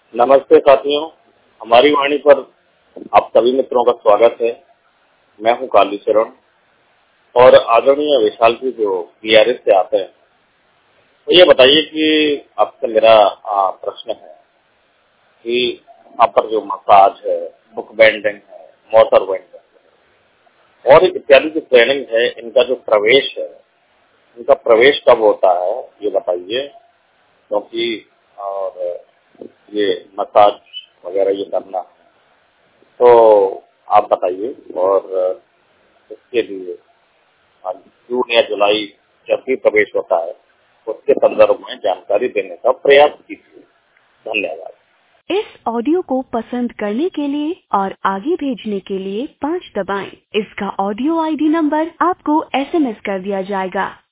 नमस्ते साथियों, हमारी वाणी पर आप सभी मित्रों का स्वागत है। मैं हूं काली चरण और आदरणीय विशाल जी जो बीआरएस से आते हैं। तो ये बताइए कि आपसे मेरा प्रश्न है कि यहाँ पर जो मसाज है, बुक बेंडिंग है, मोटर बेंडिंग है और इत्यादि की ट्रेनिंग है, इनका जो प्रवेश है, इनका प्रवेश कब होता है ये बताइए। क्योंकि और ये मसाज वगैरह ये करना है तो आप बताइए और इसके लिए जून या जुलाई जब भी प्रवेश होता है उसके संदर्भ में जानकारी देने का प्रयास कीजिए। धन्यवाद। इस ऑडियो को पसंद करने के लिए और आगे भेजने के लिए 5 दबाएं। इसका ऑडियो आईडी नंबर आपको एसएमएस कर दिया जाएगा।